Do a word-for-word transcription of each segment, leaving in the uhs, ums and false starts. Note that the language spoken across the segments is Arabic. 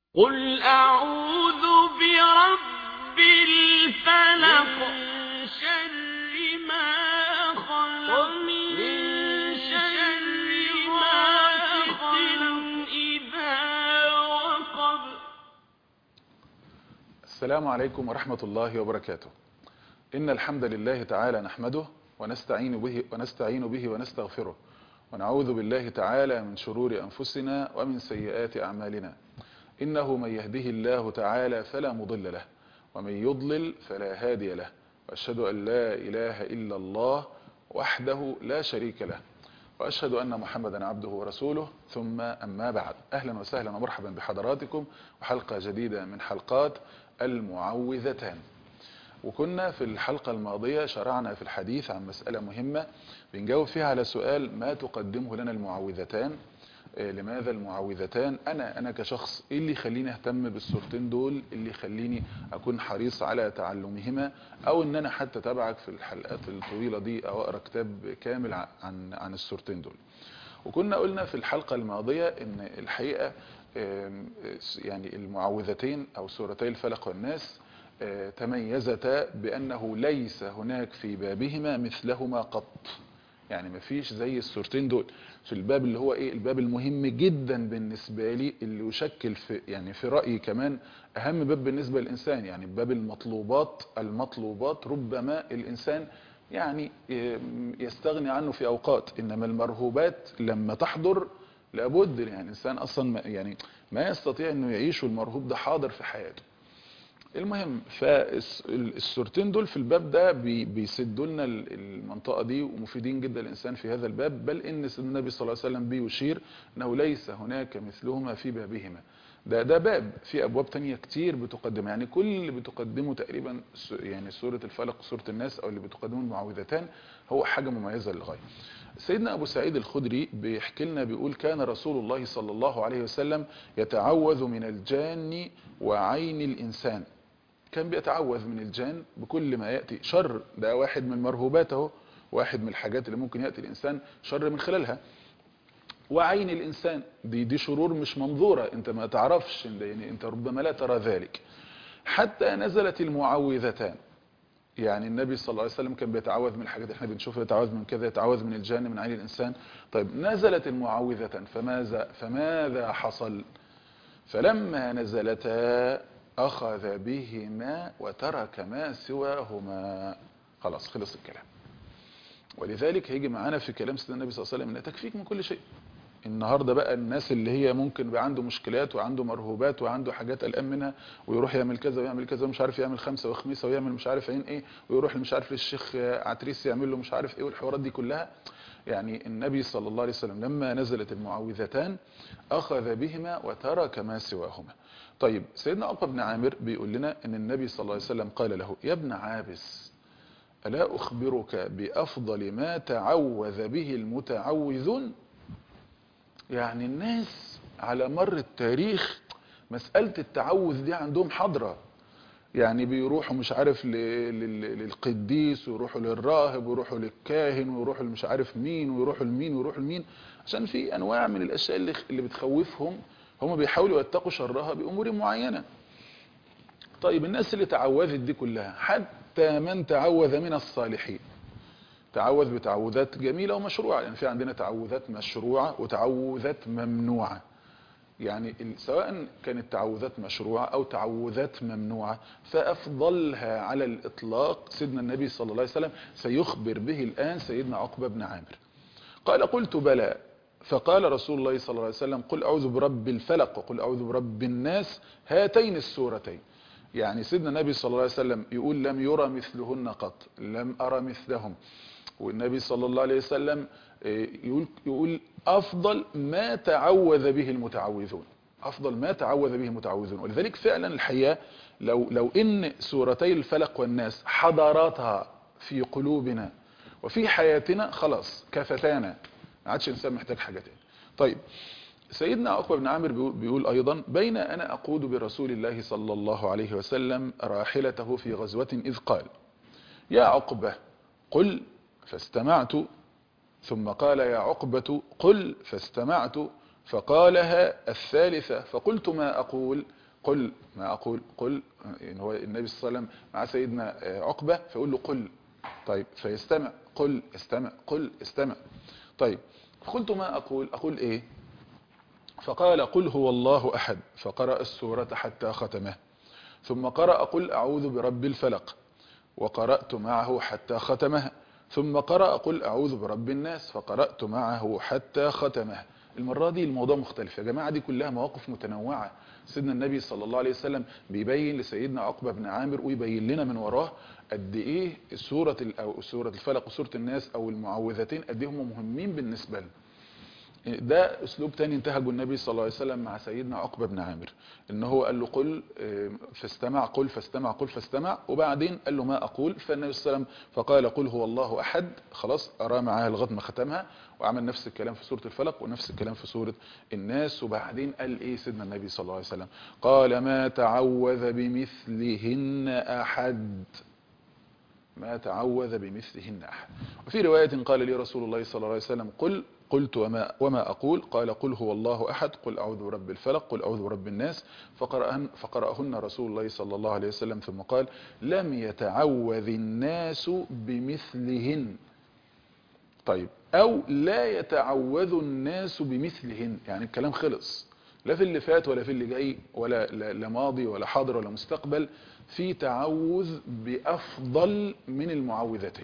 قل أعوذ برب الفلق من شر ما خلق من شر غاسق إذا وقب. السلام عليكم ورحمة الله وبركاته. إن الحمد لله تعالى نحمده ونستعين به ونستعين به ونستغفره ونعوذ بالله تعالى من شرور أنفسنا ومن سيئات أعمالنا. إنه من يهده الله تعالى فلا مضل له ومن يضلل فلا هادي له، وأشهد أن لا إله إلا الله وحده لا شريك له، وأشهد أن محمدا عبده ورسوله. ثم أما بعد، أهلا وسهلا ومرحبا بحضراتكم وحلقة جديدة من حلقات المعوذتان. وكنا في الحلقة الماضية شرعنا في الحديث عن مسألة مهمة بنجاوب فيها على سؤال: ما تقدمه لنا المعوذتان؟ لماذا المعوذتان؟ انا انا كشخص ايه اللي يخليني اهتم بالسورتين دول؟ اللي يخليني اكون حريص على تعلمهما، او ان انا حتى اتابعك في الحلقات الطويله دي او اقرا كتاب كامل عن عن السورتين دول. وكنا قلنا في الحلقه الماضيه ان الحقيقه يعني المعوذتين او سورتي الفلق والناس تميزتا بانه ليس هناك في بابهما مثلهما قط. يعني مفيش زي السورتين دول في الباب اللي هو ايه، الباب المهم جدا بالنسبه لي، اللي يشكل في يعني في رايي كمان اهم باب بالنسبه للانسان. يعني باب المطلوبات المطلوبات ربما الانسان يعني يستغني عنه في اوقات، انما المرهوبات لما تحضر لابد يعني الانسان اصلا يعني ما يستطيع انه يعيش والمرهوب ده حاضر في حياته. المهم، فالسورتين دول في الباب ده بيسدوا لنا المنطقه دي ومفيدين جدا للانسان في هذا الباب، بل ان سيدنا النبي صلى الله عليه وسلم بيشير انه ليس هناك مثلهما في بابهما. ده ده باب في ابواب تانية كتير بتقدم، يعني كل اللي بتقدمه تقريبا يعني سوره الفلق وسوره الناس او اللي بتقدمه المعوذتان هو حاجه مميزه للغايه. سيدنا ابو سعيد الخدري بيحكي لنا بيقول: كان رسول الله صلى الله عليه وسلم يتعوذ من الجان وعين الانسان. كان بيتعوذ من الجان بكل ما يأتي شر، ده واحد من مرهوباته، واحد من الحاجات اللي ممكن يأتي الإنسان شر من خلالها. وعين الإنسان دي دي شرور مش منظورة، انت ما تعرفش، يعني انت ربما لا ترى ذلك. حتى نزلت المعوذتان. يعني النبي صلى الله عليه وسلم كان بيتعوذ من الحاجات احنا بنشوفها، يتعوذ من كذا، يتعوذ من الجان، من عين الإنسان. طيب نزلت المعوذتان، فماذا فماذا حصل؟ فلما نزلتا أخذ بهما وترك ما سواهما. خلاص خلص الكلام. ولذلك هيجي معانا في كلام سيدنا النبي صلى الله عليه وسلم: ان تكفيك من كل شيء. النهارده بقى الناس اللي هي ممكن بقى عنده مشكلات وعنده مرهوبات وعنده حاجات قلقان منها، ويروح يعمل كذا ويعمل كذا ومش عارف يعمل خمسه وخميسه ويعمل مش عارف عين ايه، ويروح مش عارف للشيخ عتريس يعمل له مش عارف ايه، والحوارات دي كلها. يعني النبي صلى الله عليه وسلم لما نزلت المعوذتان أخذ بهما وترك ما سواهما. طيب سيدنا عقبة بن عامر بيقول لنا ان النبي صلى الله عليه وسلم قال له: يا ابن عابس، ألا أخبرك بأفضل ما تعوذ به المتعوذون؟ يعني الناس على مر التاريخ مسألة التعوذ دي عندهم حضرة، يعني بيروحوا مش عارف للقديس ويروحوا للراهب ويروحوا للكاهن ويروحوا مش عارف مين ويروحوا لمين ويروحوا لمين، عشان في انواع من الاشياء اللي اللي بتخوفهم، هم بيحاولوا يتقوا شرها بامور معينة. طيب الناس اللي تعوذت دي كلها، حتى من تعوذ من الصالحين تعوذ بتعوذات جميلة ومشروعة، يعني في عندنا تعوذات مشروعة وتعوذات ممنوعة. يعني سواء كانت تعوذات مشروعة أو تعوذات ممنوعة، فأفضلها على الإطلاق سيدنا النبي صلى الله عليه وسلم سيخبر به الآن سيدنا عقبة بن عامر. قال: قلت بلى. فقال رسول الله صلى الله عليه وسلم: قل أعوذ برب الفلق وقل أعوذ برب الناس، هاتين السورتين. يعني سيدنا النبي صلى الله عليه وسلم يقول: لم يرى مثلهن قط، لم أرى مثلهم. والنبي صلى الله عليه وسلم يقول, يقول أفضل ما تعوذ به المتعوذون، أفضل ما تعوذ به المتعوذون. ولذلك فعلا الحقيقة لو, لو إن سورتي الفلق والناس حضراتها في قلوبنا وفي حياتنا خلاص كفتانا، ما عادش الإنسان محتاج حاجة تاني. طيب سيدنا عقبة بن عامر بيقول أيضا: بين أنا أقود برسول الله صلى الله عليه وسلم راحلته في غزوة إذ قال: يا عقبة قل فاستمعت، ثم قال: يا عقبة قل فاستمعت، فقالها الثالثة فقلت ما أقول قل ما أقول قل يعني هو النبي صلى الله عليه وسلم مع سيدنا عقبة فيقول له قل. طيب فيستمع قل استمع قل استمع. طيب فقلت ما أقول أقول إيه؟ فقال قل هو الله أحد فقرأ السورة حتى ختمه ثم قرأ قل أعوذ برب الفلق وقرأت معه حتى ختمه ثم قرأ قل أعوذ برب الناس فقرأت معه حتى ختمه. المرة دي الموضوع مختلف يا جماعة، دي كلها مواقف متنوعة. سيدنا النبي صلى الله عليه وسلم بيبين لسيدنا عقبة بن عامر ويبين لنا من وراه قد ايه سورة أو سورة الفلق وسورة الناس او المعوذتين قد ايه هم مهمين بالنسبة لنا. ده اسلوب تاني انتهجه النبي صلى الله عليه وسلم مع سيدنا عقبة بن عامر، ان هو قال له قل فاستمع قل فاستمع قل فاستمع، وبعدين قال له ما اقول، فالنبي صلى الله عليه وسلم فقال قل هو الله احد، خلاص ارى معاها لغايه ما ختمها، وعمل نفس الكلام في سوره الفلق ونفس الكلام في سوره الناس. وبعدين قال ايه سيدنا النبي صلى الله عليه وسلم؟ قال ما تعوذ بمثلهن احد، ما تعوذ بمثلهن احد. وفي روايه قال لي رسول الله صلى الله عليه وسلم قل، قلت وما, وما أقول؟ قال قل هو الله أحد قل أعوذ برب الفلق قل أعوذ برب الناس، فقرأهن, فقرأهن رسول الله صلى الله عليه وسلم ثم قال لم يتعوذ الناس بمثلهن. طيب أو لا يتعوذ الناس بمثلهن، يعني الكلام خلص، لا في اللي فات ولا في اللي جاي ولا لا ماضي ولا حاضر ولا مستقبل، في تعوذ بأفضل من المعوذتين.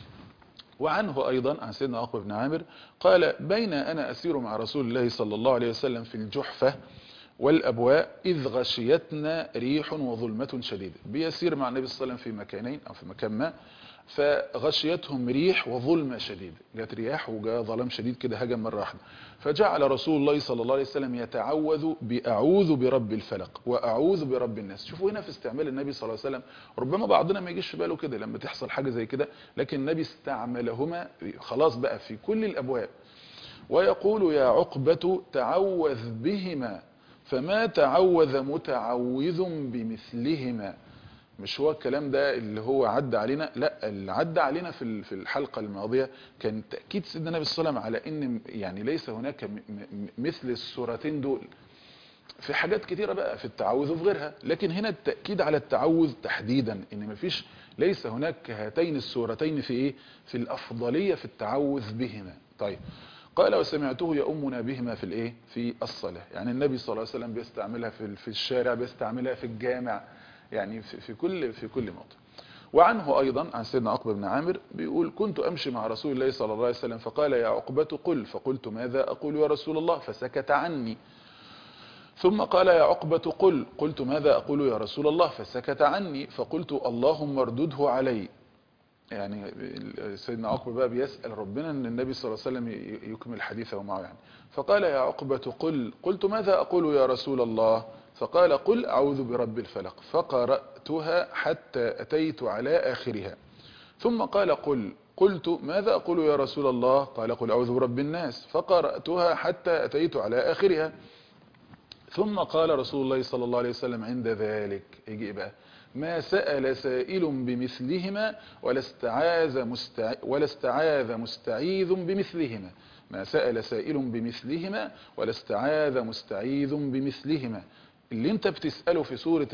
وعنه أيضا عن سيدنا عقبة بن عامر قال بين أنا أسير مع رسول الله صلى الله عليه وسلم في الجحفة والأبواء إذ غشيتنا ريح وظلمة شديدة. بيسير مع النبي صلى الله عليه وسلم في مكانين أو في مكان ما، فغشيتهم ريح وظلمة شديدة، جات رياح وجاء ظلام شديد كده هجم مرة واحدة، فجعل رسول الله صلى الله عليه وسلم يتعوذ بأعوذ برب الفلق وأعوذ برب الناس. شوفوا هنا في استعمال النبي صلى الله عليه وسلم، ربما بعضنا ما يجيش في باله كده لما تحصل حاجة زي كده، لكن النبي استعملهما خلاص بقى في كل الأبواب. ويقول يا عقبة تعوذ بهما فما تعوذ متعوذ بمثلهما. مش هو الكلام ده اللي هو عدى علينا، لا، اللي عدى علينا في في الحلقة الماضية كان تأكيد سيدنا النبي صلى الله عليه وسلم على ان يعني ليس هناك مثل السورتين دول في حاجات كتيرة بقى في التعوذ وفي غيرها، لكن هنا التأكيد على التعوذ تحديدا ان مفيش ليس هناك هاتين السورتين في ايه، في الافضلية في التعوذ بهما. طيب قال وسمعته يؤمنا بهما في الايه، في الصلاة. يعني النبي صلى الله عليه وسلم بيستعملها في في الشارع، بيستعملها في الجامع، يعني في, في كل في كل موضع. وعنه ايضا عن سيدنا عقبة بن عامر بيقول كنت امشي مع رسول الله صلى الله عليه وسلم فقال يا عقبة قل، فقلت ماذا اقول يا رسول الله؟ فسكت عني. ثم قال يا عقبة قل، قلت ماذا اقول يا رسول الله؟ فسكت عني. فقلت اللهم اردده علي. يعني سيدنا عقبة بقى بيسأل ربنا ان النبي صلى الله عليه وسلم يكمل حديثه معه يعني. فقال يا عقبة قل، قلت ماذا اقول يا رسول الله؟ فقال قل أعوذ برب الفلق، فقرأتها حتى أتيت على آخرها. ثم قال قل، قلت ماذا أقول يا رسول الله؟ قال قل أعوذ برب الناس، فقرأتها حتى أتيت على آخرها. ثم قال رسول الله صلى الله عليه وسلم عند ذلك، يجي بقى ما سأل سائل بمثلهما ولا استعاذ مستع... ولا استعاذ مستعيذ بمثلهما، ما سأل سائل بمثلهما ولا استعاذ مستعيذ بمثلهما. اللي انت بتسأله في سورة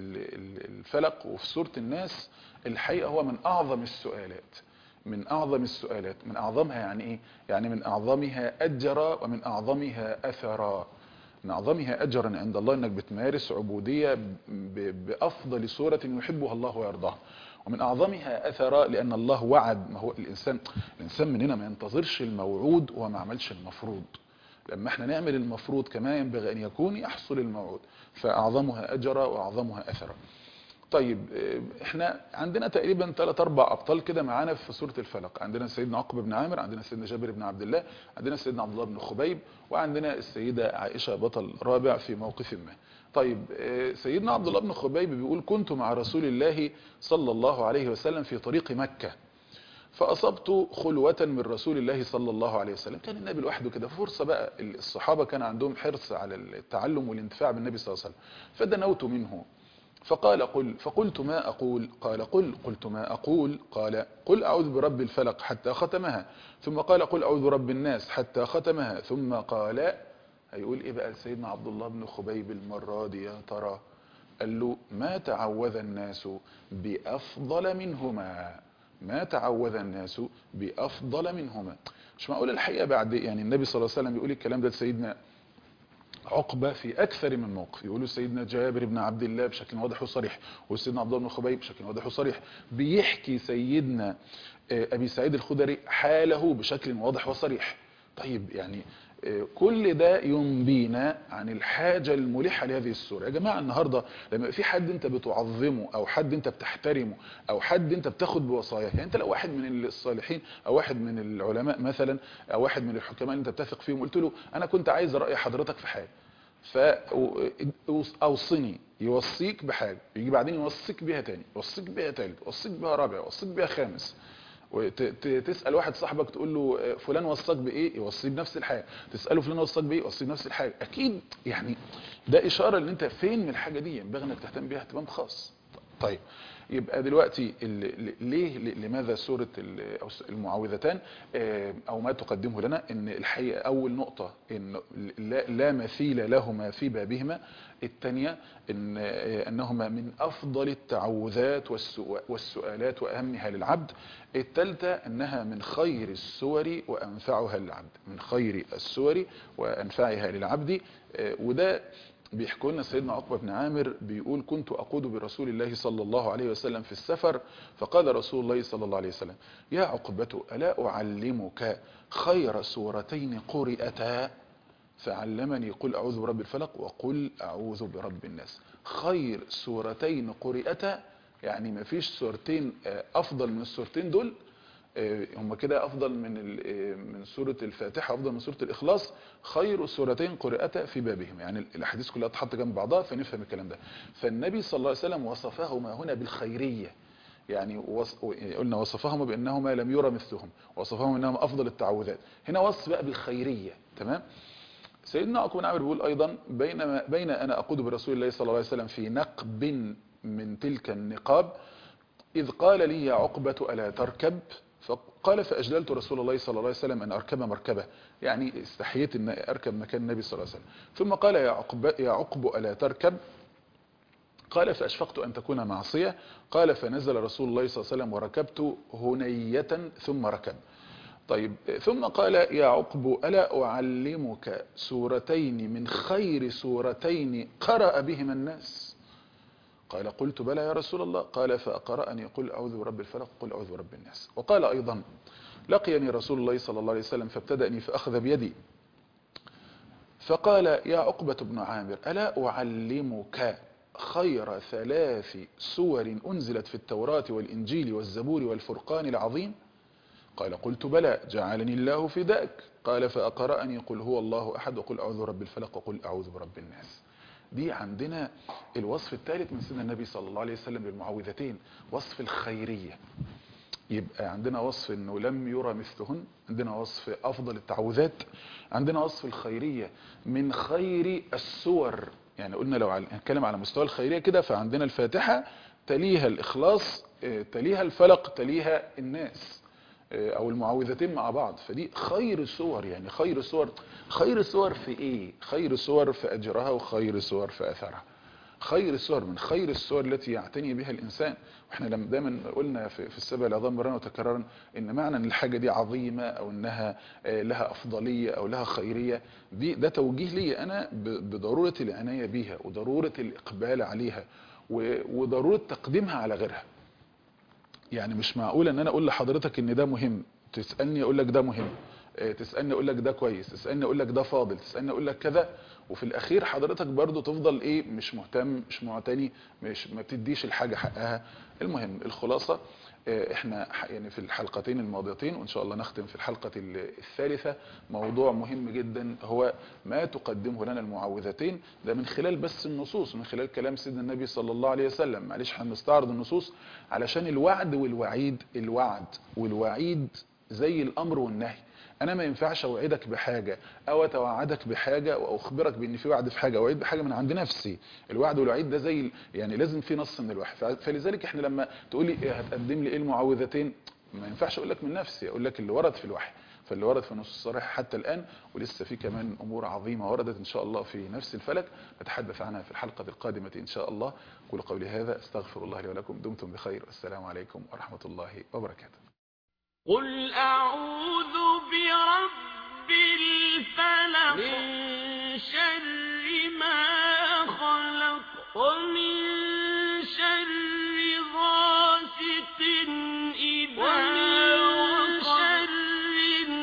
الفلق وفي سورة الناس الحقيقة هو من اعظم السؤالات، من اعظم السؤالات، من اعظمها يعني ايه؟ يعني من اعظمها اجرا ومن اعظمها اثرا. من اعظمها اجرا عند الله انك بتمارس عبودية بافضل سورة يحبها الله ويرضاها، ومن اعظمها اثرا لان الله وعد. ما هو الانسان الانسان مننا ما ينتظرش الموعود وما عملش المفروض، لما احنا نعمل المفروض كما ينبغي ان يكون يحصل الموعود، فاعظمها اجرا واعظمها اثرا. طيب احنا عندنا تقريبا ثلاث اربع ابطال كده معانا في سوره الفلق، عندنا سيدنا عقبة بن عامر، عندنا سيدنا جابر بن عبد الله، عندنا سيدنا عبد الله بن خبيب، وعندنا السيده عائشه بطل رابع في موقف ما. طيب سيدنا عبد الله بن خبيب بيقول كنت مع رسول الله صلى الله عليه وسلم في طريق مكة فأصبت خلوة من رسول الله صلى الله عليه وسلم. كان النبي لوحده كده، فرصة بقى الصحابة كان عندهم حرص على التعلم والانتفاع بالنبي صلى الله عليه وسلم، فدنوت منه فقال قل، فقلت ما أقول؟ قال قل، قلت ما أقول؟ قال قل أعوذ برب الفلق حتى ختمها، ثم قال قل أعوذ برب الناس حتى ختمها، ثم قال هيقول ايه بقى لسيدنا عبد الله بن خبيب المرة دي يا ترى؟ قال له ما تعوذ الناس بأفضل منهما، ما تعوذ الناس بأفضل منهما. مش معقول الحقيقة بعد يعني النبي صلى الله عليه وسلم يقول الكلام ده لسيدنا عقبة في أكثر من موقف. يقولوا سيدنا جابر بن عبد الله بشكل واضح وصريح، وسيدنا عبد الله بن خبيب بشكل واضح وصريح. بيحكي سيدنا أبي سعيد الخدري حاله بشكل واضح وصريح. طيب يعني كل ده ينبينا عن الحاجة الملحة لهذه السورة. يا جماعة النهاردة لما في حد انت بتعظمه او حد انت بتحترمه او حد انت بتاخد بوصاياه، يعني انت لو واحد من الصالحين او واحد من العلماء مثلا او واحد من الحكماء اللي انت بتثق فيهم، قلت له انا كنت عايز رأي حضرتك في حاجة فاوصني، يوصيك بحاجة، يجي بعدين يوصيك بيها تاني، يوصيك بيها تالت، يوصيك بيها رابع، يوصيك بيها خامس. وتسأل واحد صاحبك تقول له فلان وصاك بايه، يوصيه بنفس الحاجه. تسأله فلان وصاك بايه، يوصيه بنفس الحاجه. اكيد يعني ده اشاره ان انت فين من الحاجه دي، ينبغي انك تهتم بيها اهتمام خاص. طيب يبقى دلوقتي ليه لماذا سوره المعوذتان او ما تقدمه لنا؟ ان الحقيقه اول نقطه ان لا مثيل لهما في بابهما. الثانيه ان انهما من افضل التعوذات والسؤالات واهمها للعبد. الثالثه انها من خير السور وانفعها للعبد، من خير السور وانفعها للعبد. وده بيحكوا لنا سيدنا عقبة بن عامر بيقول كنت أقود برسول الله صلى الله عليه وسلم في السفر، فقال رسول الله صلى الله عليه وسلم يا عقبة ألا أعلمك خير سورتين قرئتا؟ فعلمني قل أعوذ برب الفلق وقل أعوذ برب الناس. خير سورتين قرئتا يعني ما فيش سورتين أفضل من السورتين دول. هم كده افضل من من سوره الفاتحه، افضل من سوره الاخلاص. خير سورتين قرأتا في بابهم، يعني الاحاديث كلها تحط جنب بعضها فنفهم الكلام ده. فالنبي صلى الله عليه وسلم وصفهما هنا بالخيريه، يعني وص... قلنا وصفهما بانهما لم يرى مثلهم، وصفهما انهما افضل التعوذات. هنا وصف بقى بالخيريه. تمام. سيدنا عقبة بن عامر بيقول ايضا بينما بين انا اقود برسول الله صلى الله عليه وسلم في نقب من تلك النقاب اذ قال لي يا عقبة الا تركب؟ فقال فأجللت رسول الله صلى الله عليه وسلم أن أركب مركبة، يعني استحييت أن أركب مكان النبي صلى الله عليه وسلم. ثم قال يا عقب يا عقب ألا تركب؟ قال فأشفقت أن تكون معصية. قال فنزل رسول الله صلى الله عليه وسلم وركبت هنية ثم ركب. طيب ثم قال يا عقب ألا أعلمك سورتين من خير سورتين قرأ بهما الناس؟ قال قلت بلى يا رسول الله. قال فأقرأني قل أعوذ برب الفلق قل أعوذ برب الناس. وقال أيضا لقيني رسول الله صلى الله عليه وسلم فابتدأني فأخذ بيدي فقال يا عقبة بن عامر ألا أعلمك خير ثلاث سور أنزلت في التوراة والإنجيل والزبور والفرقان العظيم؟ قال قلت بلى جعلني الله فداك. قال فأقرأني قل هو الله أحد وقل أعوذ برب الفلق وقل أعوذ برب الناس. دي عندنا الوصف الثالث من سيدنا النبي صلى الله عليه وسلم للمعوذتين، وصف الخيرية. يبقى عندنا وصف انه لم يرى مثلهن، عندنا وصف افضل التعوذات، عندنا وصف الخيرية من خير السور. يعني قلنا لو هنتكلم على مستوى الخيرية كده فعندنا الفاتحة تليها الاخلاص تليها الفلق تليها الناس، او المعوذتين مع بعض. فدي خير السور. يعني خير السور، خير السور في ايه؟ خير السور في اجرها وخير السور في اثرها. خير السور من خير السور التي يعتني بها الانسان. واحنا لما دايما قلنا في, في السبع العظام مرارا وتكرارا ان معنى ان الحاجه دي عظيمه او انها لها افضليه او لها خيريه، دي ده توجيه لي انا بضروره العنايه بيها وضروره الاقبال عليها وضروره تقديمها على غيرها. يعني مش معقول ان انا اقول لحضرتك ان ده مهم، تسالني اقول لك ده مهم، تسالني اقول لك ده كويس، تسالني اقول لك ده فاضل، تسالني اقول لك كذا، وفي الاخير حضرتك برضو تفضل ايه؟ مش مهتم، مش معتني، مش ما بتديش الحاجه حقها. المهم الخلاصه احنا يعني في الحلقتين الماضيتين وان شاء الله نختم في الحلقه الثالثه موضوع مهم جدا هو ما تقدمه لنا المعوذتين. ده من خلال بس النصوص، من خلال كلام سيدنا النبي صلى الله عليه وسلم. معلش هنستعرض النصوص علشان الوعد والوعيد، الوعد والوعيد زي الامر والنهي. انا ما ينفعش اوعدك بحاجه او اتوعدك بحاجه واخبرك بان في وعد في حاجه او اوعد بحاجه من عند نفسي. الوعد والوعيد ده زي يعني لازم في نص من الوحي. فلذلك احنا لما تقول لي هتقدم لي ايه المعوذتين، ما ينفعش اقول لك من نفسي، اقول لك اللي ورد في الوحي. فاللي ورد في نص الصالح حتى الآن، ولسه في كمان أمور عظيمة وردت إن شاء الله في نفس الفلك نتحدث عنها في الحلقة القادمة إن شاء الله. قولوا قولي هذا، استغفر الله لي ولكم، دمتم بخير، والسلام عليكم ورحمة الله وبركاته. قل أعوذ برب الفلق من شر ما خلق ومن شر غاسق إذا ومن شر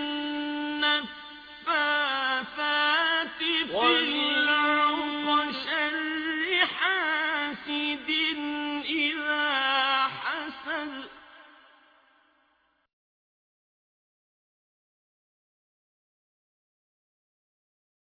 النفاثات في العقد وشر حاسد إذا